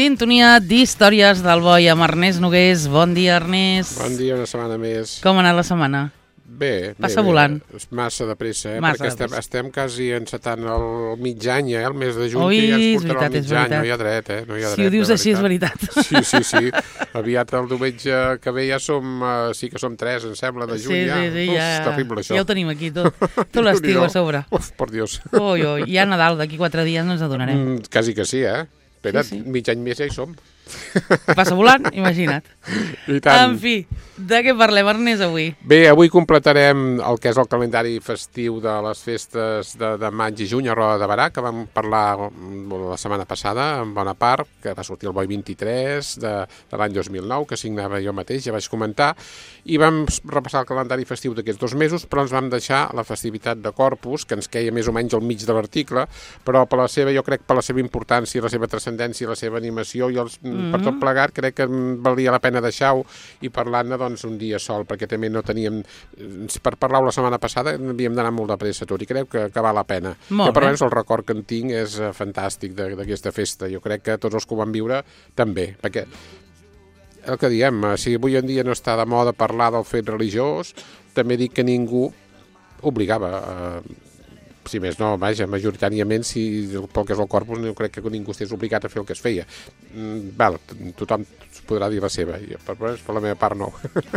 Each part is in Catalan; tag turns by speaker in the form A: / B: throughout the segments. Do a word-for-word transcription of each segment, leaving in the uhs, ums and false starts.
A: Sintonia d'històries del Boi amb Ernest Nogués. Bon dia, Ernest.
B: Bon dia, una setmana més.
A: Com ha anat la setmana?
B: Bé,
A: Passa
B: bé,
A: volant.
B: Bé. Massa de pressa, eh?
A: Massa
B: perquè estem,
A: pressa.
B: estem quasi encetant el mig any, eh? El mes de juny,
A: Ui,
B: que ja ens
A: és
B: portarà
A: veritat,
B: el
A: és
B: mig any.
A: veritat.
B: No hi ha dret, eh? No hi ha
A: Si
B: dret,
A: ho dius
B: de
A: així, és veritat.
B: Sí, sí, sí. Aviat el diumenge que ve ja som, uh, sí que som tres, em sembla, de juny
A: Sí,
B: ja.
A: sí, sí,
B: Uf,
A: ja,
B: és terrible, això.
A: ja ho tenim aquí tot. Tot l'estiu a sobre.
B: Uf, per Dios.
A: Ui, ui, ja Nadal, d'aquí quatre dies no ens adonarem.
B: Mm, quasi que sí, eh? Espera't,
A: Sí, sí.
B: mig any més ja hi som.
A: Passa volant, imagina't.
B: I tant.
A: En fi, de què parlem, Ernest, avui?
B: Bé, avui completarem el que és el calendari festiu de les festes de, de maig i juny a Roda de Berà, que vam parlar la setmana passada, en bona part, que va sortir el Boi vint-i-tres de, de l'any dos mil nou, que signava jo mateix, ja vaig comentar, i vam repassar el calendari festiu d'aquests dos mesos, però ens vam deixar la festivitat de Corpus, que ens queia més o menys al mig de l'article, però per la seva, jo crec, per la seva importància, la seva transcendència, la seva animació, i els, mm-hmm. per tot plegat, crec que valia la pena deixar-ho i parlar-ne doncs, un dia sol, perquè també no teníem... Per parlar-ho la setmana passada havíem d'anar molt de pressa tot, i crec que, que val la pena.
A: Molt
B: jo, per
A: bé.
B: almenys, el record que en tinc és uh, fantàstic d'aquesta festa. Jo crec que tots els que ho van viure també, perquè el que diem, uh, si avui en dia no està de moda parlar del fet religiós, també dic que ningú obligava uh, si més no, vaja, majoritàriament, si pel que és el Corpus, no crec que ningú estigués obligat a fer el que es feia. Mm, val, tothom podrà dir la seva, i per, per la meva part no.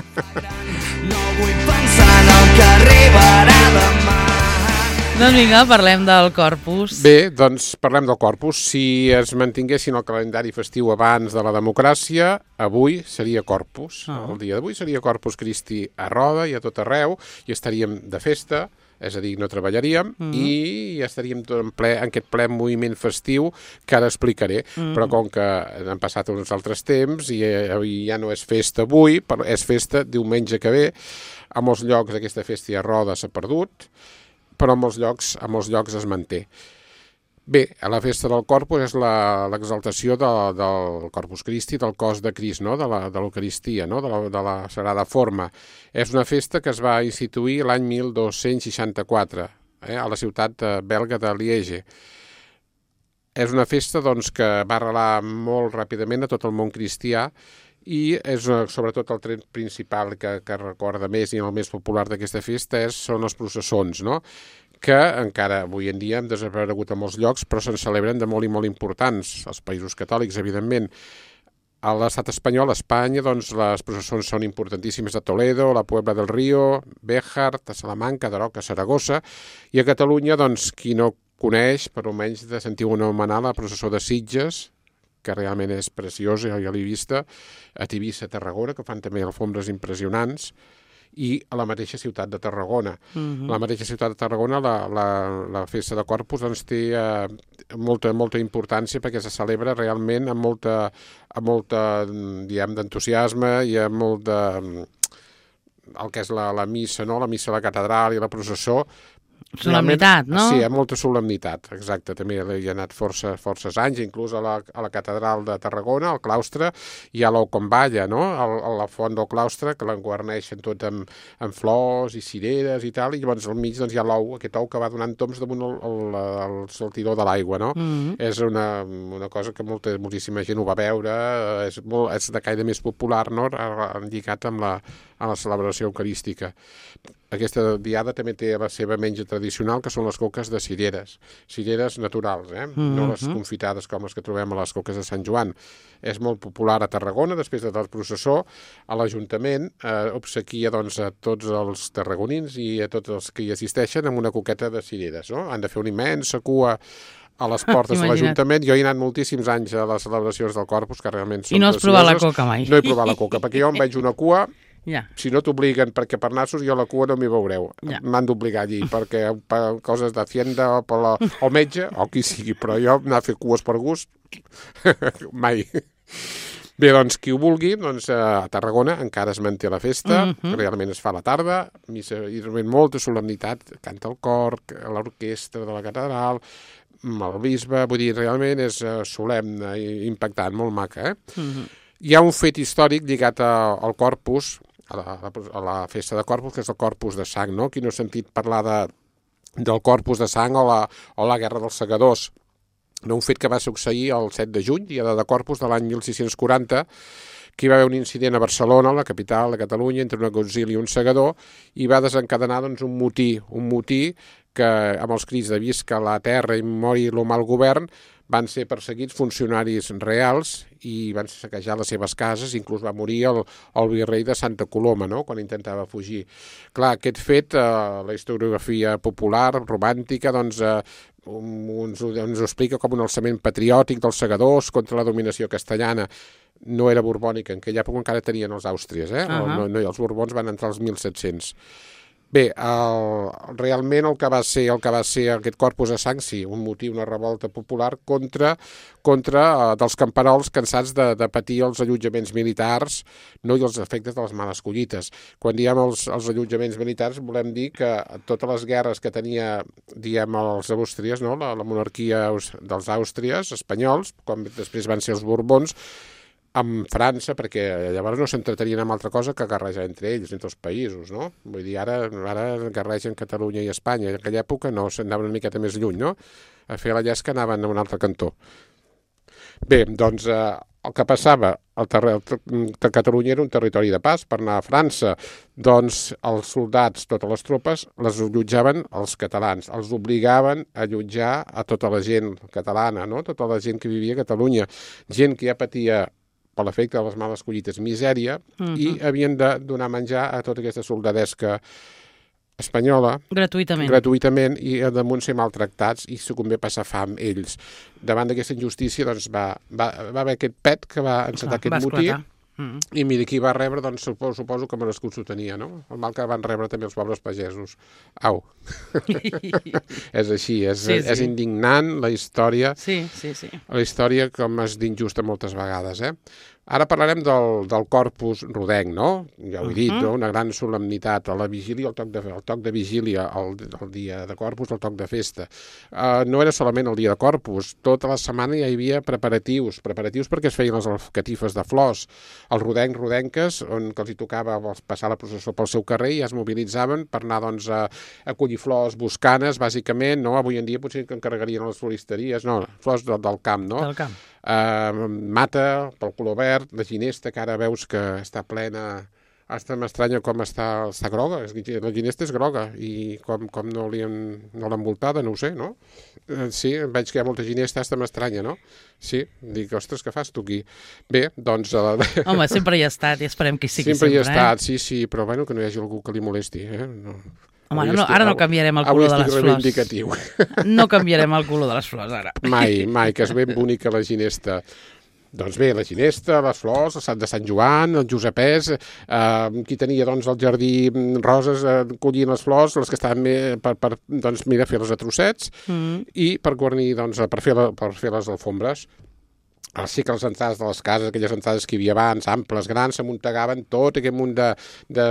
C: No vull pensar en el que arribarà demà.
A: Doncs vinga, parlem del Corpus.
B: Bé, doncs parlem del Corpus. Si es mantinguessin el calendari festiu abans de la democràcia, avui seria Corpus.
A: Oh.
B: El dia d'avui seria Corpus Christi a Roda i a tot arreu, i estaríem de festa, és a dir, no treballaríem, mm-hmm. i estaríem tot en, ple, en aquest ple moviment festiu que ara explicaré, mm-hmm. però com que han passat uns altres temps i ja no és festa avui, però és festa diumenge que ve, a molts llocs aquesta festa a Roda s'ha perdut, però a molts llocs, a molts llocs es manté. Bé, a la festa del Corpus és l'exaltació de, del Corpus Christi, del cos de Crist, no? de l'Eucaristia, no? de, la, de la Sagrada Forma. És una festa que es va instituir l'any mil dos-cents seixanta-quatre, eh? a la ciutat belga de Liege. És una festa doncs, que va arrelar molt ràpidament a tot el món cristià, i és sobretot el tret principal que, que recorda més i el més popular d'aquesta festa és, són les processons, no? que encara avui en dia han desaparegut a molts llocs, però se'n celebren de molt i molt importants, als països catòlics, evidentment. A l'estat espanyol, a Espanya, doncs, les processons són importantíssimes a Toledo, a la Puebla del Río, Béjar, a Salamanca, Daroca, Saragossa, i a Catalunya, doncs, qui no coneix, per almenys de sentir una anomenar, la processó de Sitges, que realment és preciosa, ja l'he vista, a Tivissa, a Tarragona, que fan també alfombres impressionants, i a la mateixa ciutat de Tarragona. Mm-hmm. La mateixa ciutat de Tarragona, la, la, la festa de Corpus, doncs, té eh, molta, molta importància perquè se celebra realment amb molta, amb molta diguem, d'entusiasme i amb molt de... el que és la, la missa, no? La missa a la catedral i la processó.
A: Solemnitat, no?
B: Sí, amb molta solemnitat, exacte. També hi ha anat força, forces anys, inclús a la, a la catedral de Tarragona, al claustre, hi ha l'ou com balla, no? A, a la font del claustre, que l'enguarneixen tot amb, amb flors i cireres i tal, i llavors al mig doncs, hi ha l'ou, aquest ou que va donant toms damunt el, el, el saltidor de l'aigua, no? Mm-hmm. És una, una cosa que molta, moltíssima gent ho va veure, és, molt, és de caire més popular, no? Lligat amb la, amb la celebració eucarística. Aquesta diada també té la seva menja tradicional, que són les coques de cireres. Cireres naturals, eh? Mm-hmm. No les confitades com les que trobem a les coques de Sant Joan. És molt popular a Tarragona, després de la processó, a l'Ajuntament eh, obsequia doncs, a tots els tarragonins i a tots els que hi assisteixen amb una coqueta de cireres, no? Han de fer una immensa cua a les portes de l'Ajuntament. Jo he anat moltíssims anys a les celebracions del Corpus, que realment són
A: I no has
B: precioses.
A: provat la coca mai.
B: No he provat la coca, perquè jo em veig una cua...
A: Ja.
B: Si no t'obliguen perquè per nassos, jo la cua no m'hi veureu. Ja. M'han d'obligar allí, perquè per coses d'Hacienda o per la, el metge, o qui sigui, però jo anar a fer cues per gust, mai. Bé, doncs, qui ho vulgui, doncs, a Tarragona encara es manté la festa, mm-hmm. que realment es fa a la tarda, missa, i realment molta solemnitat, canta el cor, l'orquestra de la catedral, el bisbe, vull dir, realment és solemne i impactant, molt maca, eh? Mm-hmm. Hi ha un fet històric lligat a, al Corpus, a la, a la festa de Corpus, que és el Corpus de Sang, no? Qui no ha sentit parlar de, del Corpus de Sang o la, o la Guerra dels Segadors. un fet que va succeir el set de juny, dia de Corpus de l'any mil sis-cents quaranta, que hi va haver un incident a Barcelona, la capital de Catalunya, entre un auxili i un segador, i va desencadenar doncs, un motí, un motí que amb els crits de visca la terra i mori el mal govern van ser perseguits funcionaris reals i van saquejar les seves cases, inclús va morir el, el virrei de Santa Coloma, no?, quan intentava fugir. Clar, aquest fet, eh, la historiografia popular, romàntica, doncs, eh, ens, ens ho explica com un alçament patriòtic dels segadors contra la dominació castellana. No era borbònica, en aquella època encara tenien els àustries, eh? Uh-huh. no, no, els borbons van entrar als mil set-cents. Bé, el, realment el que va ser el que va ser aquest Corpus a sang, sí, un motiu, una revolta popular contra, contra uh, dels camperols cansats de, de patir els allotjaments militars, no, i els efectes de les males collites. Quan diem els, els allotjaments militars volem dir que totes les guerres que tenia, diem, els àustries, no, la, la monarquia dels àustries espanyols, com després van ser els borbons, amb França, perquè llavors no s'entretenien amb altra cosa que guerrejar entre ells, entre els països, no? Vull dir, ara, ara guerregen Catalunya i Espanya. En aquella època no, s'anaven una miqueta més lluny, no? A fer la llesca anaven a un altre cantó. Bé, doncs, eh, el que passava, el terri- el Catalunya era un territori de pas per anar a França, doncs els soldats, totes les tropes, les allotjaven els catalans, els obligaven a allotjar a tota la gent catalana, no? Tota la gent que vivia a Catalunya, gent que ja patia per l'efecte de les males collites, misèria, uh-huh. i havien de donar menjar a tota aquesta soldadesca espanyola.
A: Gratuïtament.
B: Gratuïtament, i damunt ser maltractats i sucumbir a passar fam ells. Davant d'aquesta injustícia, doncs, va, va, va haver aquest pet que va encetar
A: Clar,
B: aquest motí,
A: Mm.
B: i mira, qui va rebre, doncs suposo, suposo que merescut s'ho tenia, no? El mal que van rebre també els pobres pagesos. Au. És així, és,
A: Sí, sí.
B: és indignant la història,
A: Sí, sí, sí.
B: la història com és d'injusta moltes vegades, eh? Ara parlarem del, del Corpus rodenc, no? Ja ho he dit, no? Una gran solemnitat, a la vigília, el toc de, el toc de vigília, el, el dia de Corpus, el toc de festa. Uh, no era solament el dia de Corpus, tota la setmana ja hi havia preparatius, preparatius perquè es feien les catifes de flors. Els rodencs, rodenques, on que els hi tocava passar la processó pel seu carrer, ja es mobilitzaven per anar, doncs, a, a collir flors boscanes, bàsicament, no? Avui en dia potser que encarregarien a les floristeries, no, flors del, del camp, no?
A: Del camp.
B: Uh, mata, pel color verd, la ginesta, que ara veus que està plena, hasta m'estranya com està, està groga, la ginesta és groga, i com, com no l'han no envoltada, no ho sé, no? Uh, sí, veig que hi ha molta ginesta, hasta m'estranya, no? Sí, dic, ostres, què fas tu aquí? Bé, doncs... Uh,
A: Home, sempre hi ha estat i esperem que hi sigui
B: sempre. Sempre hi ha
A: eh?
B: estat, sí, sí, però bueno, que no hi hagi algú que li molesti, eh? No.
A: Home, no, ara no canviarem el color de les
B: flors.
A: No canviarem el color de les flors, ara.
B: Mai, mai, que és ben bonica la ginesta. Doncs bé, la ginesta, les flors, el Sant de Sant Joan, el Josepès, eh, qui tenia doncs, el jardí roses, eh, collien les flors, les que estaven bé, per, per doncs, mira, fer-les a trossets, mm. i per guarnir, doncs, per fer, la, per fer les alfombres. Ara sí que les entrades de les cases, aquelles entrades que hi havia abans, amples, grans, s'amuntegaven tot aquest munt de, de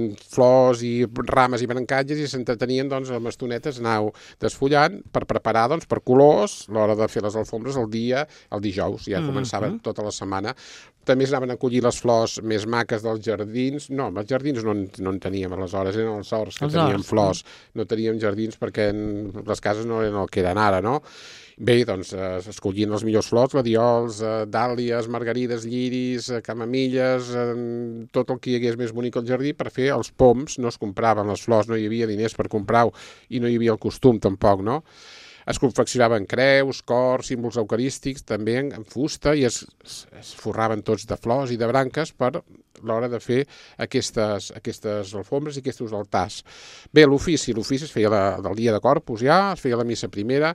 B: flors i rames i brancatges i s'entretenien doncs, amb estonetes anar desfullant per preparar doncs, per colors l'hora de fer les alfombres el dia, el dijous, ja mm-hmm. començava tota la setmana. També s'anaven a collir les flors més maques dels jardins. No, els jardins no en, no en teníem aleshores, eren els horts que els teníem horts, flors. No teníem jardins perquè les cases no eren el que eren ara, no? Bé, doncs eh, es collien les millors flors, gladiols, eh, dàlies, margarides, lliris, eh, camamilles, eh, tot el que hi hagués més bonic al jardí per fer els poms. No es compraven les flors, no hi havia diners per comprar-ho i no hi havia el costum tampoc, no? Es confeccionaven creus, cors, símbols eucarístics, també en, en fusta, i es, es forraven tots de flors i de branques per l'hora de fer aquestes, aquestes alfombres i aquests altars. Bé, l'ofici, l'ofici es feia la, del dia de Corpus ja, es feia la missa primera,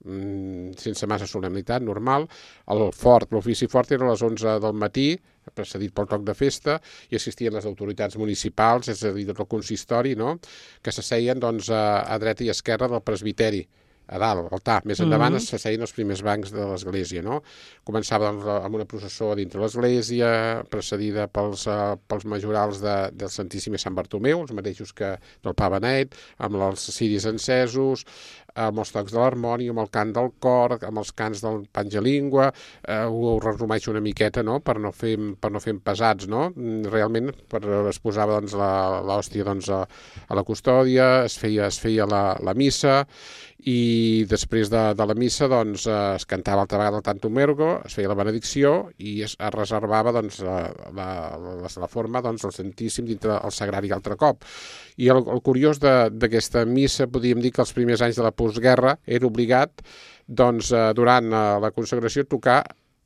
B: mmm, sense massa solemnitat, normal. El fort, l'ofici fort era a les onze del matí, precedit pel toc de festa, i assistien les autoritats municipals, és a dir, del consistori, no?, que s'asseien doncs, a, a dreta i esquerra del presbiteri, a dalt, al altar. Més endavant mm-hmm. s'asseien els primers bancs de l'església, no? Començava doncs, amb una processó dintre l'església, precedida pels, uh, pels majorals de, del Santíssim Sant Bartomeu, els mateixos que del Pare Benet, amb els ciris encesos, amb els tocs de l'harmònia, amb el cant del cor, amb els cants del Pangelingua, eh, ho resumeixo una miqueta, no?, per no fer, per no fer pesats, no? Realment per, es posava doncs, l'hòstia doncs, a, a la custòdia, es feia, es feia la, la missa, i i després de, de la missa doncs, eh, es cantava altra vegada el Tantum Ergo, es feia la benedicció i es, es reservava doncs, la, la, la, la forma doncs, el Santíssim dintre el Sagrari altre cop. I el, el curiós d'aquesta missa, podríem dir que els primers anys de la postguerra era obligat doncs, eh, durant eh, la consagració tocar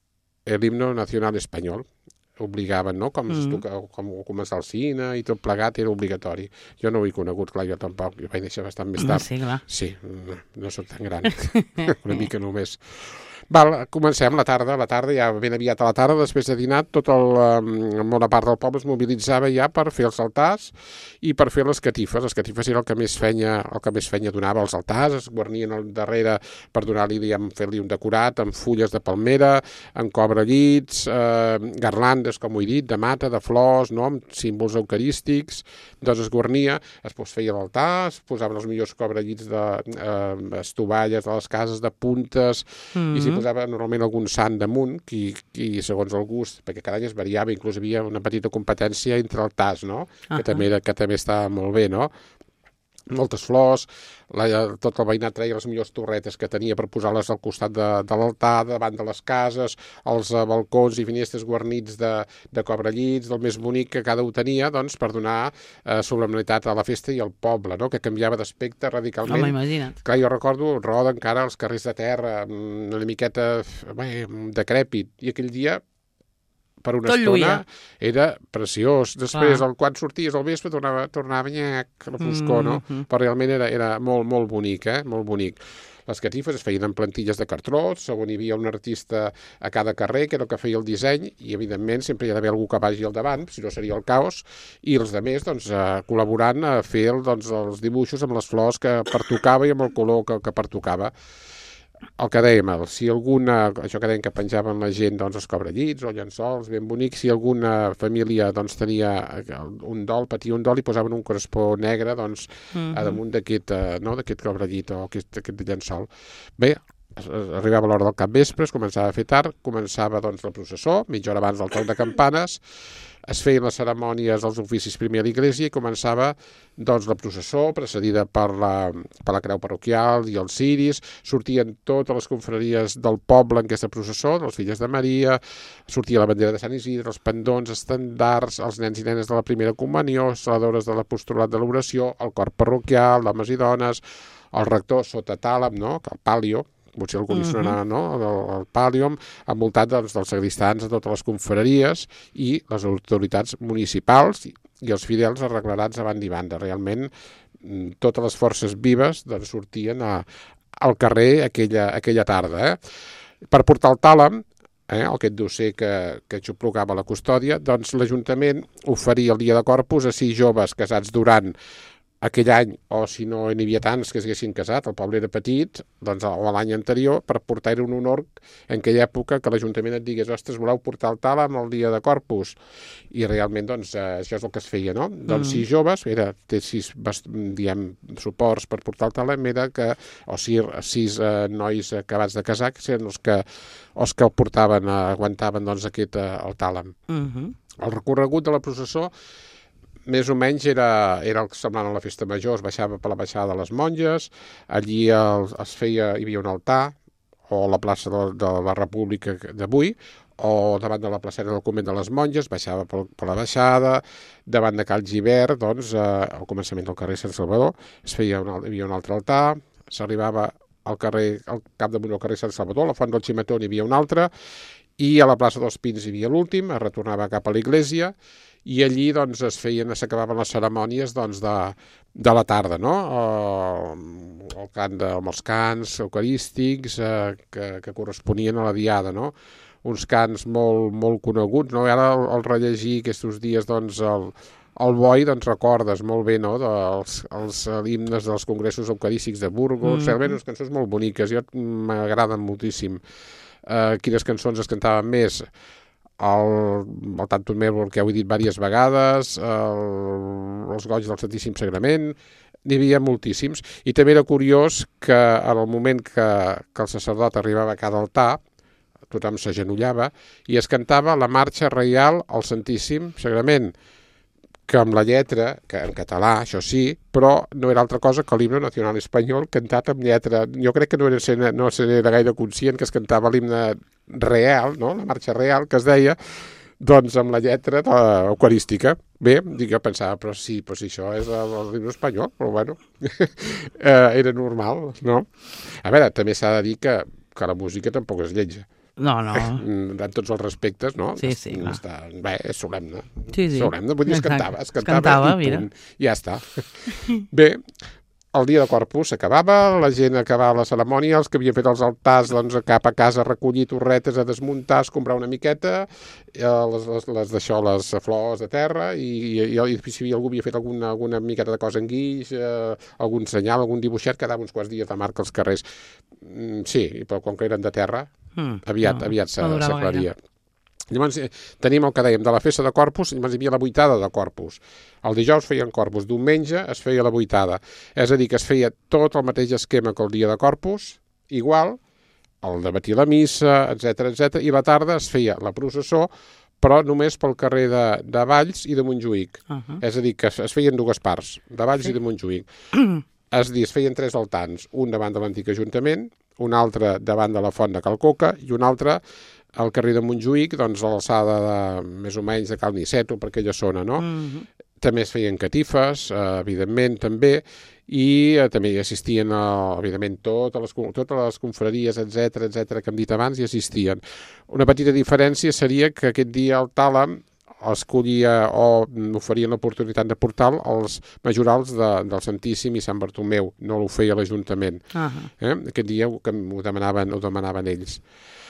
B: l'himno nacional espanyol. Obligaven, no? Com, mm. toca, com començar el cine i tot plegat era obligatori. Jo no ho he conegut, clar, jo tampoc, jo vaig néixer bastant més tard.
A: Sí, clar.
B: Sí, no, no soc tan gran, una mica només. Val, comencem la tarda, la tarda, ja ben aviat a la tarda, després de dinar, tota la bona part del poble es mobilitzava ja per fer els altars i per fer les catifes. Les catifes era el que més fenya, el que més fenya donava als altars, es guarnien al darrere per donar-li, diguem, fer-li un decorat amb fulles de palmera, amb cobrellits, eh, garlandes, com ho he dit, de mata, de flors, no? Amb símbols eucarístics, doncs es guarnia, es feia l'altar, es posaven els millors cobrellits de eh, estovalles de les cases, de puntes, mm-hmm. i s'hi posava normalment algun sant damunt, qui, qui segons el gust, perquè cada any es variava, inclús hi havia una petita competència entre altars, no? Uh-huh. que, també, que també estava molt bé, no? Moltes flors, la, tot el veïnat treia les millors torretes que tenia per posar-les al costat de, de l'altar, davant de les cases, els uh, balcons i finestres guarnits de, de cobrellits, del més bonic que cada un tenia, doncs, per donar uh, solemnitat a la festa i al poble, no? Que canviava d'aspecte radicalment.
A: Home, imagina't.
B: Clar, jo recordo el roda encara els carrers de terra, una miqueta bé, decrèpit, i aquell dia per una
A: tot
B: estona
A: lluïa.
B: Era preciós. Després,
A: ah.
B: el, quan sorties al vespre, tornava, tornava nyac, la foscor, mm -hmm. no? Però realment era, era molt, molt bonic, eh? Molt bonic. Les catifes es feien en plantilles de cartró, segon hi havia un artista a cada carrer, que era el que feia el disseny, i evidentment sempre hi ha d'haver algú que vagi al davant, si no seria el caos, i els altres doncs, eh, col·laborant a fer doncs, els dibuixos amb les flors que pertocava i amb el color que, que pertocava. El que dèiem, si alguna, això que dèiem que penjaven la gent, doncs els cobrellits o llençols ben bonics, si alguna família doncs tenia un dol, patia un dol i posaven un crespó negre doncs mm-hmm. a damunt d'aquest no, d'aquest cobrellit o aquest, aquest llençol. Bé, arribava l'hora del capvespre, es començava a fer tard, començava doncs la processó, mitja hora abans del toc de campanes, es feien les cerimònies dels oficis primer a l'església i començava doncs, la processó, precedida per la, per la creu parroquial i els ciris, sortien totes les confraries del poble en aquesta processó, les filles de Maria, sortia la bandera de Sant Isidre, els pendons, estendards, els nens i nenes de la primera comunió, saladores de l'apostolat de l'oració, el cor parroquial, homes i dones, el rector sota tàlem, no? El pàlio, potser algú li sonarà, no? El, el pàlium, envoltat doncs, dels sagristans de totes les confraries i les autoritats municipals i, i els fidels arreglarats a banda i banda. Realment, totes les forces vives doncs, sortien a, al carrer aquella, aquella tarda. Eh? Per portar el tàlem, eh, aquest dosser que, que xuplugava la custòdia, doncs l'Ajuntament oferia el dia de Corpus a sis joves casats durant aquell any, o si no n'hi havia tants que s'haguessin casat, el poble era petit, doncs o l'any anterior, per portar-hi un honor en aquella època que l'Ajuntament et digués, ostres, voleu portar el tàlem el dia de Corpus? I realment, doncs, eh, això és el que es feia, no? Mm. Doncs sis joves, era, té sis, diem, suports per portar el tàlem, era que, o sis, sis eh, nois acabats de casar, que eren els que, els que el portaven, eh, aguantaven, doncs, aquest, eh, el tàlem. Mm-hmm. El recorregut de la processó més o menys era, era el semblant a la festa major, es baixava per la baixada de les monges, allí el, es feia, hi havia un altar, o la plaça de, de la República d'avui, o davant de la placera del convent de les monges, baixava per, per la baixada, davant de Cal Gibert, doncs, eh, al començament del carrer Sant Salvador, es feia un, hi havia un altre altar, s'arribava al carrer, al cap damunt del carrer Sant Salvador, a la Font del Ximetó n'hi havia un altre, i a la plaça dels Pins hi havia l'últim, es retornava cap a l'església, i allí doncs, es feien, s'acabaven les cerimònies doncs, de, de la tarda, no? El, el cant de, amb els cants eucarístics eh, que, que corresponien a la diada, no? Uns cants molt, molt coneguts, no? I ara el, el rellegir aquests dies doncs, el, el boi, doncs recordes molt bé, no? Dels els himnes dels congressos eucarístics de Burgos, mm. realment unes cançons molt boniques, jo m'agraden moltíssim. Uh, quines cançons es cantaven més? El, el Tantum Ergo, que heu dit diverses vegades, el, els goig del Santíssim Sagrament, n'hi havia moltíssims. I també era curiós que en el moment que, que el sacerdot arribava a cada altar, tothom s'agenollava i es cantava la marxa reial al Santíssim Sagrament, que amb la lletra, que en català, això sí, però no era altra cosa que l'himne nacional espanyol cantat amb lletra. Jo crec que no era, no era gaire conscient que es cantava l'himne real, no? La marxa real, que es deia, doncs amb la lletra eucarística. Bé, jo pensava, però sí, però si això és l'himne espanyol, però bueno, eh, era normal, no? A veure, també s'ha de dir que, que la música tampoc és lletja.
A: No, no.
B: En tots els respectes, no?
A: Sí, sí, clar.
B: Està, bé, és solemne.
A: Sí, sí.
B: Solemne, vull dir, es cantava, es cantava,
A: es cantava
B: i
A: mira.
B: punt. Ja està. Bé, el dia de Corpus s'acabava, la gent acabava la cerimònia, els que havien fet els altars, doncs cap a casa a recollir torretes, a desmuntar, a comprar una miqueta, eh, les, les, les d'això, les flors de terra, i, i, i si algú havia fet alguna, alguna miqueta de cosa en guix, eh, algun senyal, algun dibuixet, quedava uns quants dies de marca als carrers. Mm, sí, però com que eren de terra, mm, aviat, no, aviat s'aclaria. No llavors tenim el que dèiem de la festa de Corpus, llavors hi havia la vuitada de Corpus. El dijous feien Corpus, diumenge es feia la vuitada. És a dir, que es feia tot el mateix esquema que el dia de Corpus, igual, el de matí la missa, etcètera, etcètera, i la tarda es feia la processó, però només pel carrer de, de Valls i de Montjuïc. Uh -huh. És a dir, que es, es feien dues parts, de Valls sí. i de Montjuïc. És a dir, es feien tres altars, un davant de l'antic Ajuntament, un altre davant de la Font de Calcoca i un altre al carrer de Montjuïc, doncs a l'alçada de, més o menys de Cal Niceto, per aquella zona, no? Mm-hmm. També es feien catifes, eh, evidentment, també, i eh, també hi assistien, eh, evidentment, totes les, totes les confraries, etcètera, etcètera, que hem dit abans, hi assistien. Una petita diferència seria que aquest dia al Tàlam escollia o oferien l'oportunitat de portar els majorals de, del Santíssim i Sant Bartomeu, no ho feia l'Ajuntament. Uh-huh. eh? Aquest dia ho, ho, demanaven, ho demanaven ells.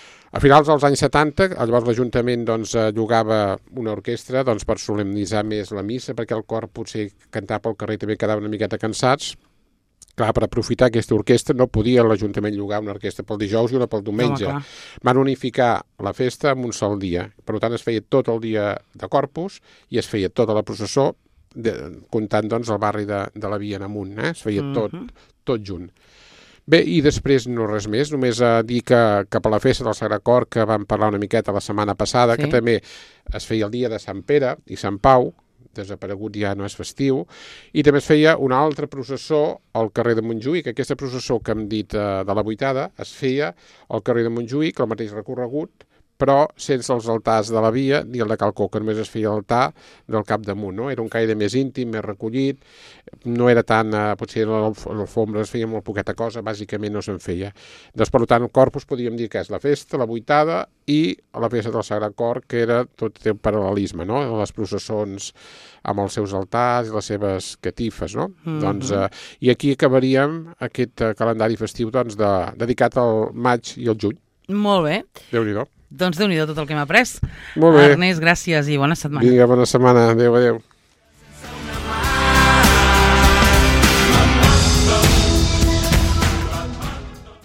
B: A finals dels anys setanta, llavors l'Ajuntament doncs, llogava una orquestra doncs, per solemnitzar més la missa, perquè el cor potser cantar pel carrer també quedava una miqueta cansats. Clar, per aprofitar aquesta orquestra no podia l'Ajuntament llogar una orquestra pel dijous i una pel diumenge. No, van unificar la festa en un sol dia. Per tant, es feia tot el dia de Corpus i es feia tota la processó, de, comptant doncs, el barri de, de la Via en amunt. Eh? Es feia tot, uh-huh. tot junt. Bé, i després no res més, només a dir que cap a la festa del Sagrat Cor, que vam parlar una miqueta la setmana passada, sí. que també es feia el dia de Sant Pere i Sant Pau, desaparegut ja no és festiu, i també es feia una altra processó al carrer de Montjuïc. Aquesta processó que hem dit eh, de la vuitada es feia al carrer de Montjuïc, el mateix recorregut, però sense els altars de la Via ni el de Calcoca, només es feia l'altar del capdamunt, no? Era un caire més íntim, més recollit, no era tan, eh, potser l'alfombra es feia molt poqueta cosa, bàsicament no se'n feia. Doncs, per tant, el Corpus podríem dir que és la festa, la vuitada i la festa del Sagrat Cor, que era tot el paral·lelisme, no? Les processons amb els seus altars i les seves catifes, no? Mm-hmm. Doncs, eh, i aquí acabaríem aquest eh, calendari festiu doncs, de, dedicat al maig i al juny.
A: Molt bé.
B: Déu-n'hi-do.
A: Doncs Déu-n'hi-do tot el que hem après.
B: Molt bé.
A: Ernest, gràcies i bona setmana.
B: Vinga, bona setmana. Adéu, adéu.